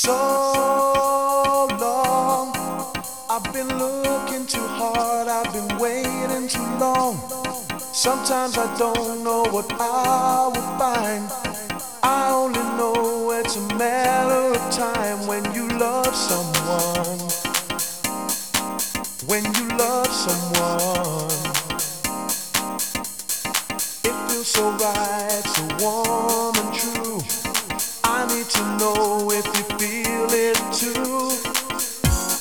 So long, I've been looking too hard, I've been waiting too long. Sometimes I don't know what I will find. I only know it's a matter of time when you love someone. When you love someone, it feels so right, so warm and true. I need to know if you